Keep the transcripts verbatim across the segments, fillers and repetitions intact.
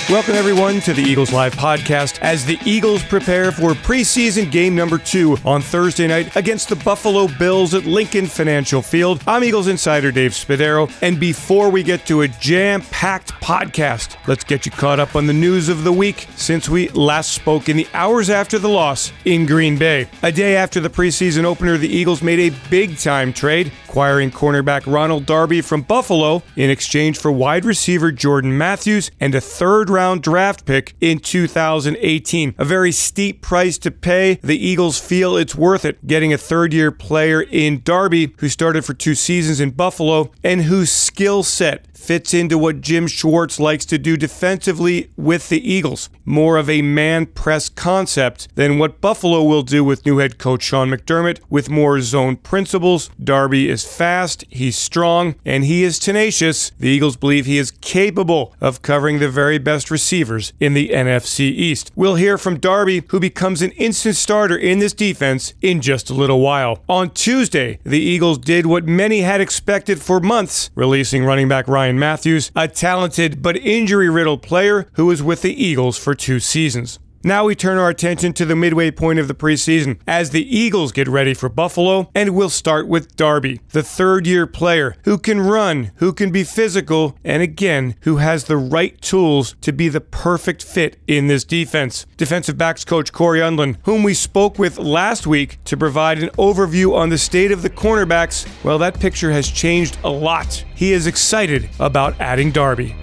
Welcome, everyone, to the Eagles Live podcast as the Eagles prepare for preseason game number two on Thursday night against the Buffalo Bills at Lincoln Financial Field. I'm Eagles insider Dave Spadaro, and before we get to a jam-packed podcast, let's get you caught up on the news of the week since we last spoke in the hours after the loss in Green Bay. A day after the preseason opener, the Eagles made a big-time trade, acquiring cornerback Ronald Darby from Buffalo in exchange for wide receiver Jordan Matthews and a third-round draft pick in two thousand eighteen. A very steep price to pay. The Eagles feel it's worth it, getting a third-year player in Darby, who started for two seasons in Buffalo and whose skill set fits into what Jim Schwartz likes to do defensively with the Eagles. More of a man-press concept than what Buffalo will do with new head coach Sean McDermott, with more zone principles. Darby is fast, he's strong, and he is tenacious. The Eagles believe he is capable of covering the very best receivers in the N F C East. We'll hear from Darby, who becomes an instant starter in this defense in just a little while. On Tuesday, the Eagles did what many had expected for months, releasing running back Ryan Matthews, a talented but injury-riddled player who was with the Eagles for two seasons. Now we turn our attention to the midway point of the preseason as the Eagles get ready for Buffalo, and we'll start with Darby, the third-year player who can run, who can be physical, and again, who has the right tools to be the perfect fit in this defense. Defensive backs coach Corey Undlin, whom we spoke with last week to provide an overview on the state of the cornerbacks, well, that picture has changed a lot. He is excited about adding Darby.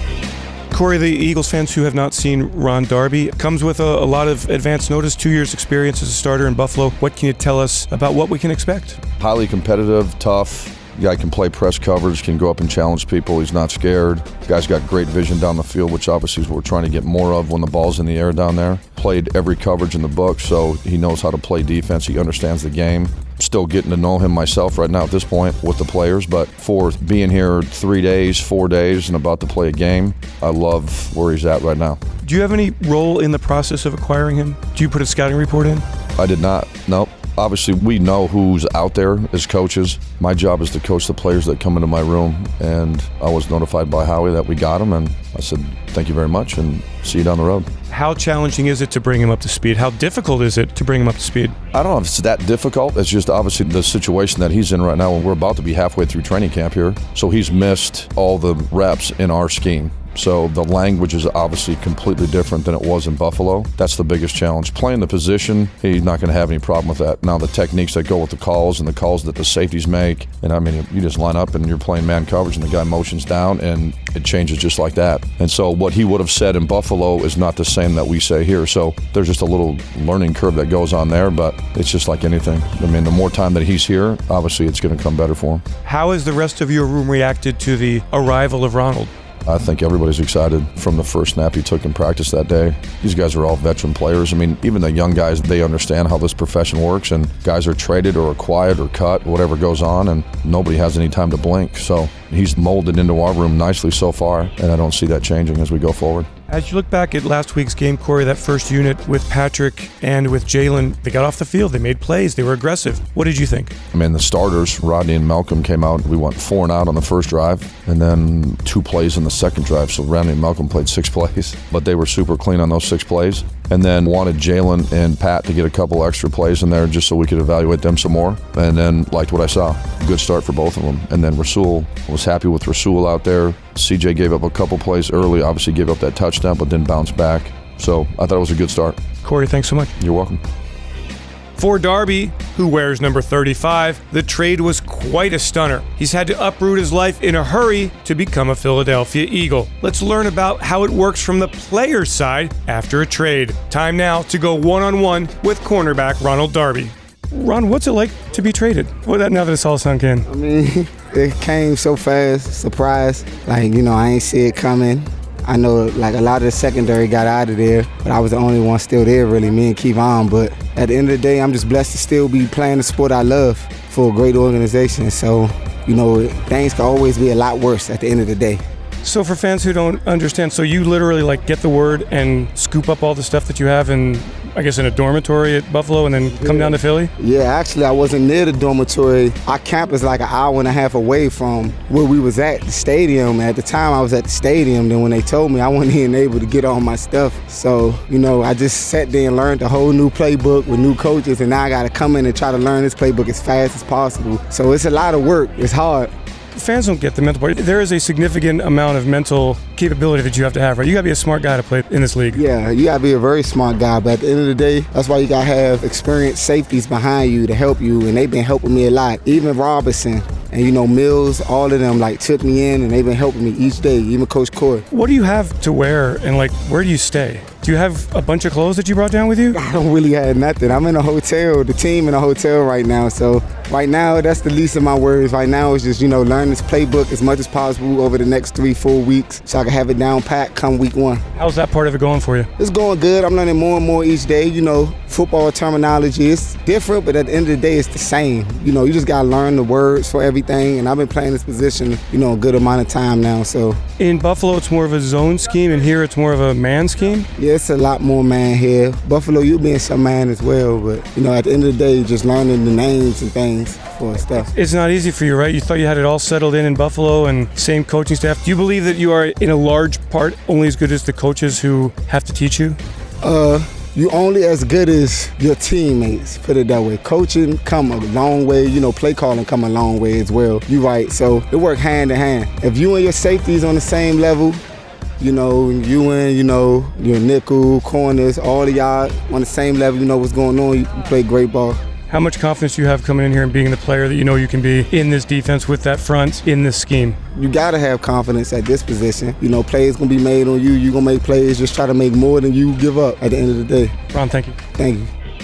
Corey, the Eagles fans who have not seen Ron Darby, comes with a, a lot of advance notice, two years experience as a starter in Buffalo. What can you tell us about what we can expect? Highly competitive, tough. Guy can play press coverage, can go up and challenge people. He's not scared. Guy's got great vision down the field, which obviously is what we're trying to get more of when the ball's in the air down there. Played every coverage in the book, so he knows how to play defense. He understands the game. Still getting to know him myself right now at this point with the players, but for being here three days, four days, and about to play a game, I love where he's at right now. Do you have any role in the process of acquiring him? Do you put a scouting report in? I did not, nope. Obviously, we know who's out there as coaches. My job is to coach the players that come into my room, and I was notified by Howie that we got him, and I said, thank you very much, and see you down the road. How challenging is it to bring him up to speed? How difficult is it to bring him up to speed? I don't know if it's that difficult. It's just obviously the situation that he's in right now, and we're about to be halfway through training camp here, so he's missed all the reps in our scheme. So the language is obviously completely different than it was in Buffalo. That's the biggest challenge. Playing the position, he's not going to have any problem with that. Now the techniques that go with the calls and the calls that the safeties make, and I mean, you just line up and you're playing man coverage and the guy motions down and it changes just like that. And so what he would have said in Buffalo is not the same that we say here. So there's just a little learning curve that goes on there, but it's just like anything. I mean, the more time that he's here, obviously it's going to come better for him. How has the rest of your room reacted to the arrival of Ronald? I think everybody's excited from the first snap he took in practice that day. These guys are all veteran players. I mean, even the young guys, they understand how this profession works, and guys are traded or acquired or cut, whatever goes on, and nobody has any time to blink. So he's molded into our room nicely so far, and I don't see that changing as we go forward. As you look back at last week's game, Corey, that first unit with Patrick and with Jalen, they got off the field, they made plays, they were aggressive. What did you think? I mean, the starters, Rodney and Malcolm, came out. We went four and out on the first drive, and then two plays in the second drive. So Rodney and Malcolm played six plays, but they were super clean on those six plays. And then wanted Jalen and Pat to get a couple extra plays in there just so we could evaluate them some more. And then liked what I saw. Good start for both of them. And then Rasul, was happy with Rasul out there. C J gave up a couple plays early, obviously gave up that touchdown, but then bounced back. So I thought it was a good start. Corey, thanks so much. You're welcome. For Darby, who wears number thirty-five, the trade was quite a stunner. He's had to uproot his life in a hurry to become a Philadelphia Eagle. Let's learn about how it works from the player's side after a trade. Time now to go one-on-one with cornerback Ronald Darby. Ron, what's it like to be traded? Well, that, now that it's all sunk in. I mean, it came so fast, surprise. Like, you know, I ain't see it coming. I know, like, a lot of the secondary got out of there, but I was the only one still there, really, me and Kevon. But at the end of the day, I'm just blessed to still be playing the sport I love for a great organization. So, you know, things can always be a lot worse at the end of the day. So for fans who don't understand, so you literally like get the word and scoop up all the stuff that you have in, I guess, in a dormitory at Buffalo and then come yeah. down to Philly? Yeah, actually I wasn't near the dormitory. Our camp is like an hour and a half away from where we was at, the stadium. At the time I was at the stadium, then when they told me I wasn't even able to get all my stuff. So, you know, I just sat there and learned a whole new playbook with new coaches, and now I gotta come in and try to learn this playbook as fast as possible. So it's a lot of work, it's hard. Fans don't get the mental part. There is a significant amount of mental capability that you have to have, right? You got to be a smart guy to play in this league. Yeah, you got to be a very smart guy, but at the end of the day, that's why you got to have experienced safeties behind you to help you, and they've been helping me a lot. Even Robinson and, you know, Mills, all of them, like, took me in, and they've been helping me each day, even Coach Corey. What do you have to wear, and, like, where do you stay? Do you have a bunch of clothes that you brought down with you? I don't really have nothing. I'm in a hotel, the team in a hotel right now. So right now, that's the least of my worries. Right now, it's just, you know, learn this playbook as much as possible over the next three, four weeks so I can have it down pat come week one. How's that part of it going for you? It's going good. I'm learning more and more each day. You know, football terminology is different, but at the end of the day, it's the same. You know, you just got to learn the words for everything. And I've been playing this position, you know, a good amount of time now. So in Buffalo, it's more of a zone scheme, and here it's more of a man scheme? Yeah, it's a lot more man here. Buffalo, you being some man as well, but, you know, at the end of the day, just learning the names and things for stuff. It's not easy for you, right? You thought you had it all settled in in Buffalo and same coaching staff. Do you believe that you are, in a large part, only as good as the coaches who have to teach you? Uh, you only as good as your teammates, put it that way. Coaching come a long way, you know, play calling come a long way as well. You right, so it work hand in hand. If you and your safeties on the same level, you know, you and, you know, your nickel, corners, all of y'all on the same level, you know what's going on, you play great ball. How much confidence do you have coming in here and being the player that you know you can be in this defense with that front, in this scheme? You got to have confidence at this position. You know, plays going to be made on you. You're going to make plays. Just try to make more than you give up at the end of the day. Ron, thank you. Thank you.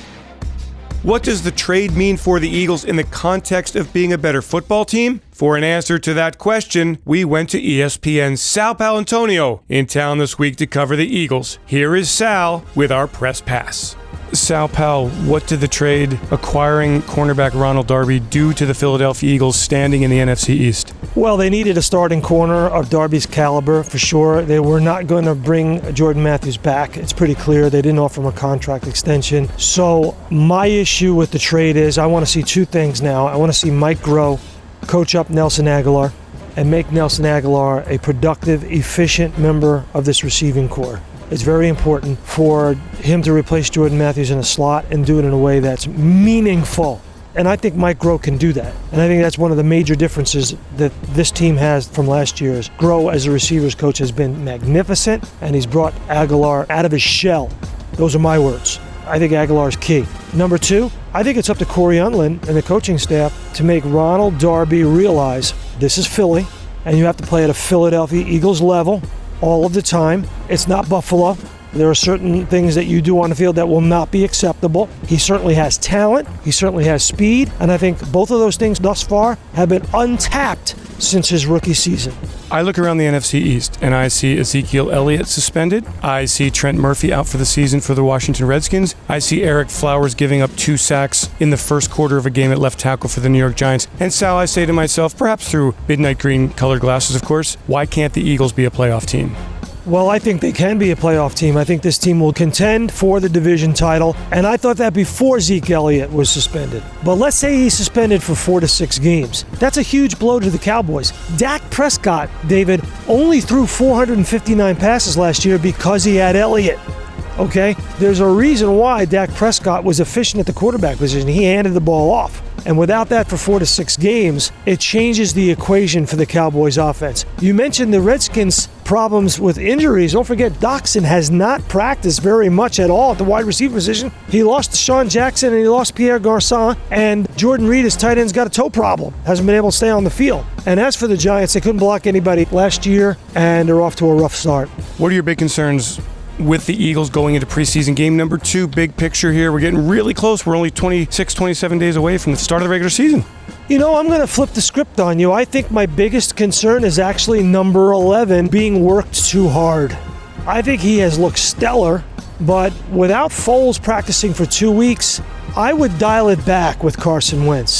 What does the trade mean for the Eagles in the context of being a better football team? For an answer to that question, we went to E S P N's Sal Paolantonio in town this week to cover the Eagles. Here is Sal with our press pass. Sal Pal, what did the trade acquiring cornerback Ronald Darby do to the Philadelphia Eagles standing in the N F C East? Well, they needed a starting corner of Darby's caliber for sure. They were not going to bring Jordan Matthews back. It's pretty clear. They didn't offer him a contract extension. So my issue with the trade is I want to see two things now. I want to see Mike Groh coach up Nelson Aguilar and make Nelson Aguilar a productive, efficient member of this receiving corps. It's very important for him to replace Jordan Matthews in a slot and do it in a way that's meaningful. And I think Mike Groh can do that. And I think that's one of the major differences that this team has from last year's. Groh, as a receivers coach, has been magnificent, and he's brought Aguilar out of his shell. Those are my words. I think Aguilar is key. Number two, I think it's up to Corey Unlin and the coaching staff to make Ronald Darby realize this is Philly, and you have to play at a Philadelphia Eagles level all of the time. It's not Buffalo. There are certain things that you do on the field that will not be acceptable. He certainly has talent. He certainly has speed. And I think both of those things thus far have been untapped since his rookie season. I look around the N F C East and I see Ezekiel Elliott suspended. I see Trent Murphy out for the season for the Washington Redskins. I see Eric Flowers giving up two sacks in the first quarter of a game at left tackle for the New York Giants. And Sal, I say to myself, perhaps through midnight green colored glasses, of course, why can't the Eagles be a playoff team? Well, I think they can be a playoff team. I think this team will contend for the division title, and I thought that before Zeke Elliott was suspended. But let's say he's suspended for four to six games. That's a huge blow to the Cowboys. Dak Prescott, David, only threw four hundred fifty-nine passes last year because he had Elliott. Okay? There's a reason why Dak Prescott was efficient at the quarterback position. He handed the ball off. And without that for four to six games, it changes the equation for the Cowboys offense. You mentioned the Redskins' problems with injuries. Don't forget, Doxson has not practiced very much at all at the wide receiver position. He lost Sean Jackson and he lost Pierre Garçon, and Jordan Reed, his tight end's got a toe problem. Hasn't been able to stay on the field. And as for the Giants, they couldn't block anybody last year, and they're off to a rough start. What are your big concerns with the Eagles going into preseason game number two? Big picture here. We're getting really close. We're only twenty-six, twenty-seven days away from the start of the regular season. You know, I'm going to flip the script on you. I think my biggest concern is actually number eleven being worked too hard. I think he has looked stellar, but without Foles practicing for two weeks, I would dial it back with Carson Wentz.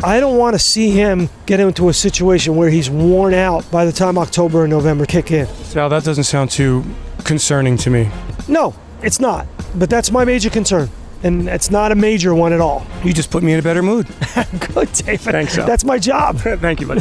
I don't want to see him get into a situation where he's worn out by the time October and November kick in. Sal, that doesn't sound too concerning to me. No, it's not. But that's my major concern. And it's not a major one at all. You just put me in a better mood. Good, David. Thanks, Sal. That's my job. Thank you, buddy.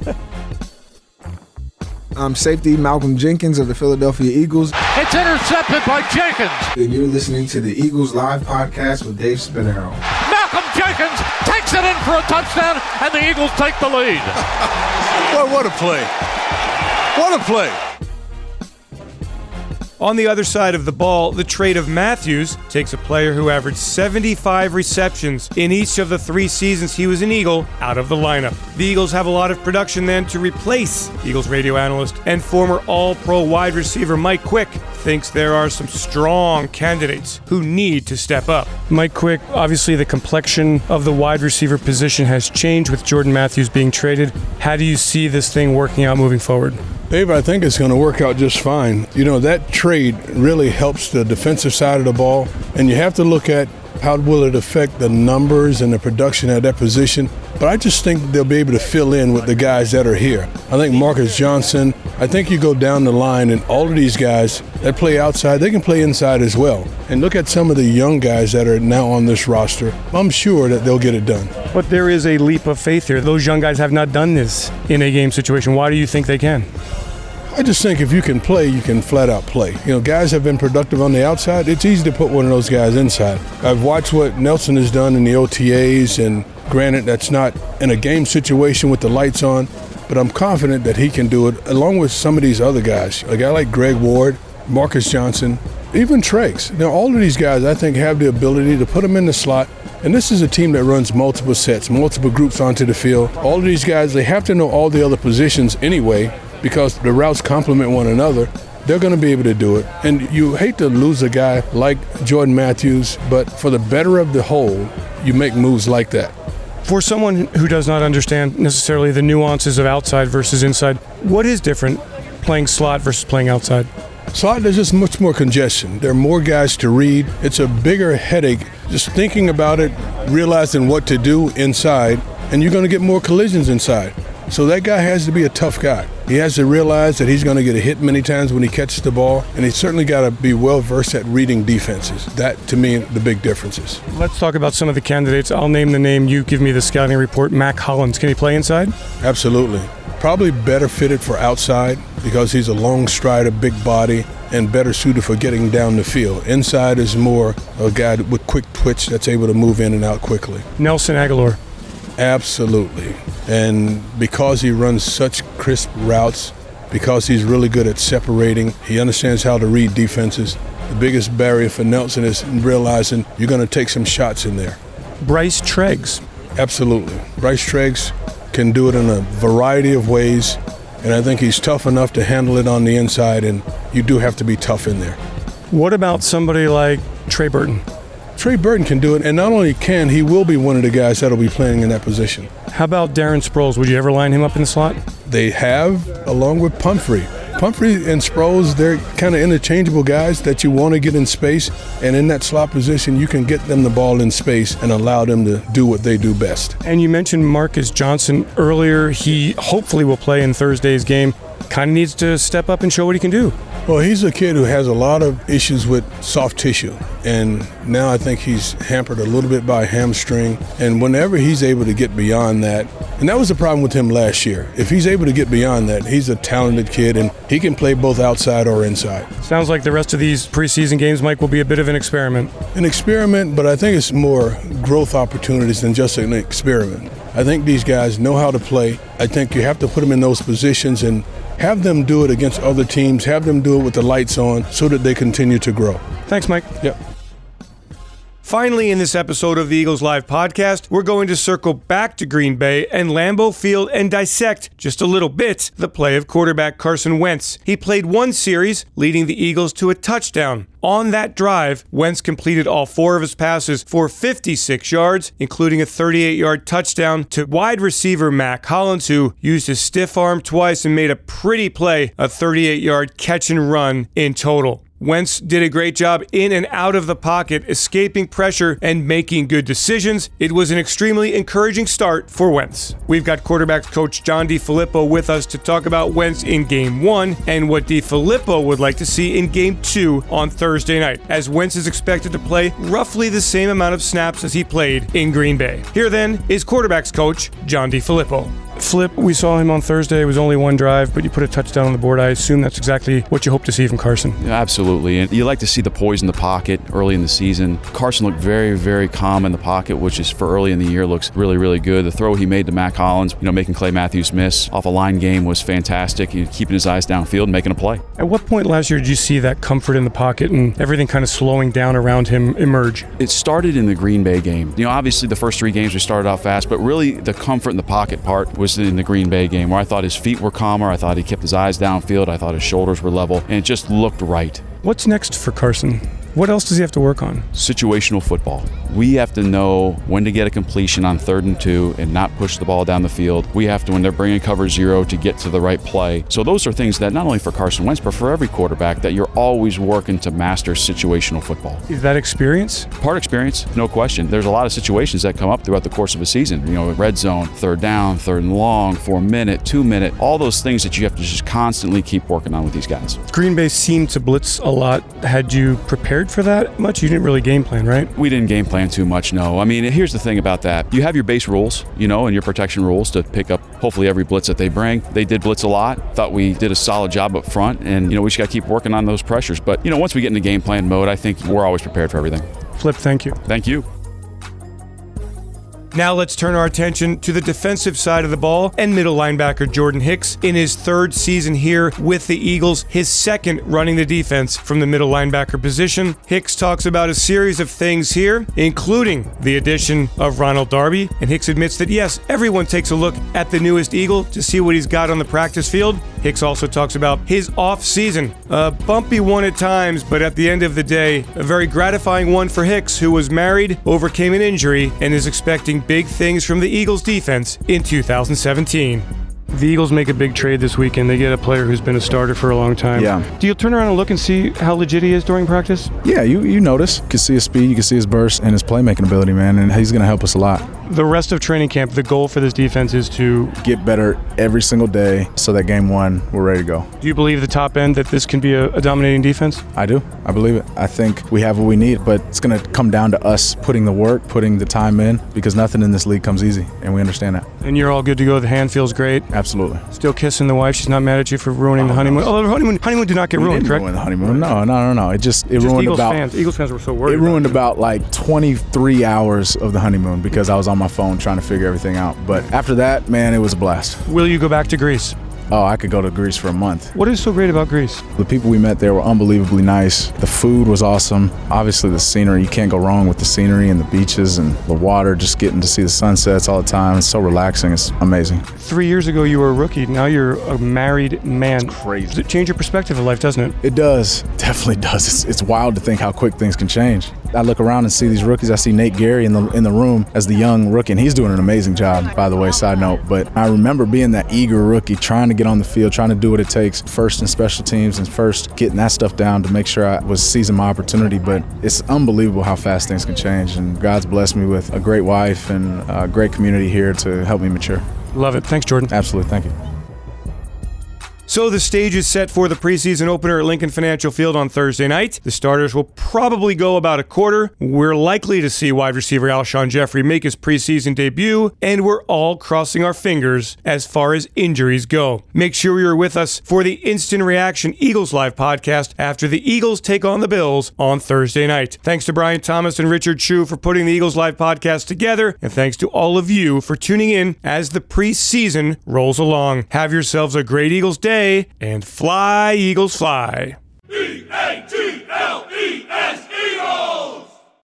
I'm safety Malcolm Jenkins of the Philadelphia Eagles. It's intercepted by Jenkins. And you're listening to the Eagles Live podcast with Dave Spinero. Malcolm Jenkins takes it in for a touchdown, and the Eagles take the lead. What, what a play. What a play. On the other side of the ball, the trade of Matthews takes a player who averaged seventy-five receptions in each of the three seasons he was an Eagle out of the lineup. The Eagles have a lot of production then to replace Eagles radio analyst and former All-Pro wide receiver Mike Quick thinks there are some strong candidates who need to step up. Mike Quick, obviously the complexion of the wide receiver position has changed with Jordan Matthews being traded. How do you see this thing working out moving forward? Dave, I think it's going to work out just fine. You know, that trade really helps the defensive side of the ball, and you have to look at how will it affect the numbers and the production at that position. But I just think they'll be able to fill in with the guys that are here. I think Marcus Johnson, I think you go down the line, and all of these guys that play outside, they can play inside as well. And look at some of the young guys that are now on this roster. I'm sure that they'll get it done. But there is a leap of faith here. Those young guys have not done this in a game situation. Why do you think they can? I just think if you can play, you can flat out play. You know, guys have been productive on the outside. It's easy to put one of those guys inside. I've watched what Nelson has done in the O T As, and granted, that's not in a game situation with the lights on, but I'm confident that he can do it along with some of these other guys. A guy like Greg Ward, Marcus Johnson, even Treggs. Now, all of these guys, I think, have the ability to put them in the slot. And this is a team that runs multiple sets, multiple groups onto the field. All of these guys, they have to know all the other positions anyway, because the routes complement one another. They're going to be able to do it. And you hate to lose a guy like Jordan Matthews, but for the better of the whole, you make moves like that. For someone who does not understand necessarily the nuances of outside versus inside, what is different playing slot versus playing outside? Slot, there's just much more congestion. There are more guys to read. It's a bigger headache just thinking about it, realizing what to do inside, and you're going to get more collisions inside. So that guy has to be a tough guy. He has to realize that he's going to get a hit many times when he catches the ball, and he's certainly got to be well-versed at reading defenses. That, to me, the big differences. Let's talk about some of the candidates. I'll name the name. You give me the scouting report. Mack Hollins. Can he play inside? Absolutely. Probably better fitted for outside because he's a long strider, big body, and better suited for getting down the field. Inside is more a guy with quick twitch that's able to move in and out quickly. Nelson Agholor. Absolutely. And because he runs such crisp routes, because he's really good at separating, he understands how to read defenses. The biggest barrier for Nelson is realizing you're going to take some shots in there. Bryce Treggs. Absolutely. Bryce Treggs can do it in a variety of ways, and I think he's tough enough to handle it on the inside, and you do have to be tough in there. What about somebody like Trey Burton? Trey Burton can do it, and not only can, he will be one of the guys that'll be playing in that position. How about Darren Sproles? Would you ever line him up in the slot? They have, along with Pumphrey. Pumphrey and Sproles, they're kind of interchangeable guys that you want to get in space, and in that slot position, you can get them the ball in space and allow them to do what they do best. And you mentioned Marcus Johnson earlier. He hopefully will play in Thursday's game. Kind of needs to step up and show what he can do. Well, he's a kid who has a lot of issues with soft tissue, and now I think he's hampered a little bit by hamstring, and whenever he's able to get beyond that, and that was the problem with him last year. If he's able to get beyond that, he's a talented kid, and he can play both outside or inside. Sounds like the rest of these preseason games, Mike, will be a bit of an experiment. An experiment, but I think it's more growth opportunities than just an experiment. I think these guys know how to play. I think you have to put them in those positions and have them do it against other teams, have them do it with the lights on so that they continue to grow. Thanks, Mike. Yep. Finally, in this episode of the Eagles Live podcast, we're going to circle back to Green Bay and Lambeau Field and dissect just a little bit the play of quarterback Carson Wentz. He played one series, leading the Eagles to a touchdown. On that drive, Wentz completed all four of his passes for fifty-six yards, including a thirty-eight-yard touchdown to wide receiver Mack Hollins, who used his stiff arm twice and made a pretty play, a thirty-eight-yard catch and run in total. Wentz did a great job in and out of the pocket, escaping pressure and making good decisions. It was an extremely encouraging start for Wentz. We've got quarterbacks coach John DeFilippo with us to talk about Wentz in game one and what DeFilippo would like to see in game two on Thursday night, as Wentz is expected to play roughly the same amount of snaps as he played in Green Bay. Here then is quarterbacks coach John DeFilippo. Flip, we saw him on Thursday. It was only one drive, but you put a touchdown on the board. I assume that's exactly what you hope to see from Carson. Yeah, absolutely. And you like to see the poise in the pocket early in the season. Carson looked very, very calm in the pocket, which is for early in the year looks really, really good. The throw he made to Matt Collins, you know, making Clay Matthews miss off a line game was fantastic. He keeping his eyes downfield and making a play. At what point last year did you see that comfort in the pocket and everything kind of slowing down around him emerge? It started in the Green Bay game. You know, obviously the first three games we started out fast, but really the comfort in the pocket part was in the Green Bay game, where I thought his feet were calmer, I thought he kept his eyes downfield, I thought his shoulders were level, and it just looked right. What's next for Carson? What else does he have to work on? Situational football. We have to know when to get a completion on third and two and not push the ball down the field. We have to, when they're bringing cover zero, to get to the right play. So those are things that not only for Carson Wentz, but for every quarterback, that you're always working to master situational football. Is that experience? Part experience, no question. There's a lot of situations that come up throughout the course of a season. You know, red zone, third down, third and long, four minute, two minute, all those things that you have to just constantly keep working on with these guys. Green Bay seemed to blitz a lot. Had you prepared for that much? You didn't really game plan, right? We didn't game plan too much, no. I mean, here's the thing about that. You have your base rules, you know, and your protection rules to pick up hopefully every blitz that they bring. They did blitz a lot. Thought we did a solid job up front, and, you know, we just got to keep working on those pressures. But, you know, once we get into game plan mode, I think we're always prepared for everything. Flip, thank you. Thank you. Now let's turn our attention to the defensive side of the ball and middle linebacker Jordan Hicks in his third season here with the Eagles, his second running the defense from the middle linebacker position. Hicks talks about a series of things here, including the addition of Ronald Darby, and Hicks admits that yes, everyone takes a look at the newest Eagle to see what he's got on the practice field. Hicks also talks about his off-season, a bumpy one at times, but at the end of the day, a very gratifying one for Hicks, who was married, overcame an injury, and is expecting big things from the Eagles defense in two thousand seventeen. The Eagles make a big trade this weekend. They get a player who's been a starter for a long time. Yeah. Do you turn around and look and see how legit he is during practice? Yeah, you you notice. You can see his speed, you can see his burst, and his playmaking ability, man, and he's going to help us a lot. The rest of training camp, the goal for this defense is to get better every single day so that game one, we're ready to go. Do you believe the top end that this can be a, a dominating defense? I do. I believe it. I think we have what we need, but it's going to come down to us putting the work, putting the time in, because nothing in this league comes easy, and we understand that. And you're all good to go. The hand feels great. Absolutely. Still kissing the wife. She's not mad at you for ruining oh, the honeymoon. No. Oh, the honeymoon, honeymoon did not get we ruined, didn't correct? Ruin the honeymoon. No, no, no, no. It just it just ruined Eagles about. Fans. Eagles fans were so worried. It ruined about, about like twenty-three hours of the honeymoon because I was on my phone trying to figure everything out. But after that, man, it was a blast. Will you go back to Greece? Oh, I could go to Greece for a month. What is so great about Greece? The people we met there were unbelievably nice. The food was awesome. Obviously, the scenery, you can't go wrong with the scenery and the beaches and the water, just getting to see the sunsets all the time. It's so relaxing. It's amazing. Three years ago, you were a rookie. Now you're a married man. It's crazy. Does it change your perspective of life, doesn't it? It does. Definitely does. It's, it's wild to think how quick things can change. I look around and see these rookies. I see Nate Gary in the in the room as the young rookie, and he's doing an amazing job, by the way, side note. But I remember being that eager rookie, trying to get on the field, trying to do what it takes, first in special teams and first getting that stuff down to make sure I was seizing my opportunity. But it's unbelievable how fast things can change, and God's blessed me with a great wife and a great community here to help me mature. Love it. Thanks, Jordan. Absolutely. Thank you. So the stage is set for the preseason opener at Lincoln Financial Field on Thursday night. The starters will probably go about a quarter. We're likely to see wide receiver Alshon Jeffrey make his preseason debut, and we're all crossing our fingers as far as injuries go. Make sure you're with us for the Instant Reaction Eagles Live podcast after the Eagles take on the Bills on Thursday night. Thanks to Brian Thomas and Richard Chu for putting the Eagles Live podcast together, and thanks to all of you for tuning in as the preseason rolls along. Have yourselves a great Eagles day, and fly, Eagles, fly. E A G